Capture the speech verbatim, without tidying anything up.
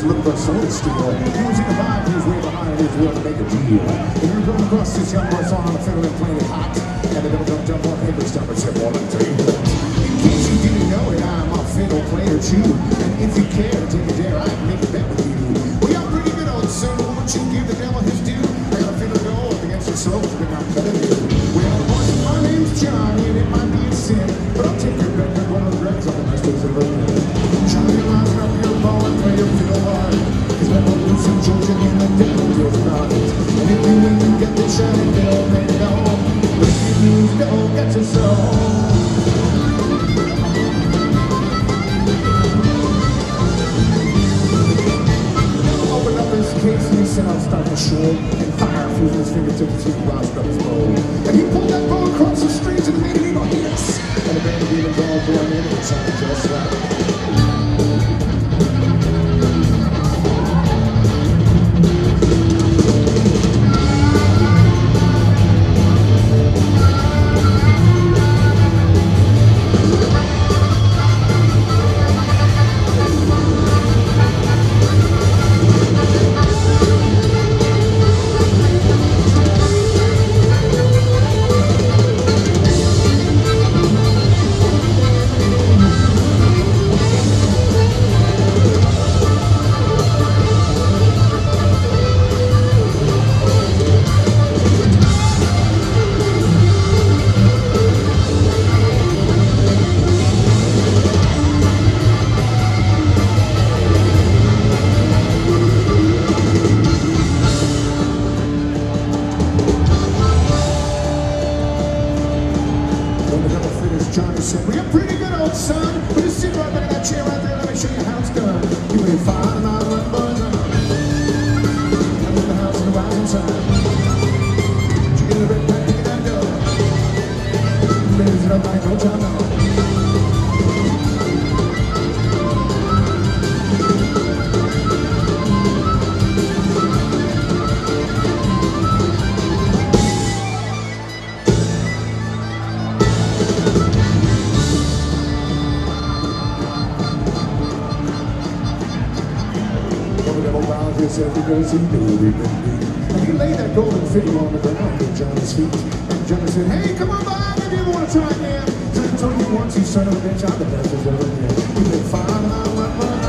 was looking for a soul steal. He was in the vibe, he was way behind, he was willing to make a deal. And we were going across this young boy song on the fiddle and playing it hot. And the devil don't jump on paper stuff and said, well, let me tell you what. In case you didn't know it, I'm a fiddle player too. And if you care, take a dare, I can make a bet with you. Well, you're pretty good old son, won't you give the devil his due? I got a fiddle go up against your soul, but I'm better than you. Well, boys, my name's Johnny, and it might be a sin, but I'll take your bet that one of the dregs on the rest of the road. Johnny, line up your ball and play your fiddle hard. Cause when we're losing Georgia in the devil feels not. And if you win, you get the shiny fiddle, make it home. But if you lose, don't get your soul. Case and he said I'll start the show and fire flew from his fingertips as he roused up his bow. And he pulled that bow across the strings and made it go yes. And the band of demons all joined in and it sounded just right. Johnny said, well, you're pretty good, old son, but just sit right back in that chair right there, let me show you how it's done. You ain't fine and I'll run buzz on. I'm in the house in the rising sun. You get a red pack, you get that dough. Ladies, it up like no time now. Said because he knew we'd been beat. And he laid that golden fiddle on the ground at Johnny's feet. And Johnny said, hey, come on by, maybe you want to try again. So I told you once, you son of a bitch, I'm the best as ever been. You've been fine and I'm not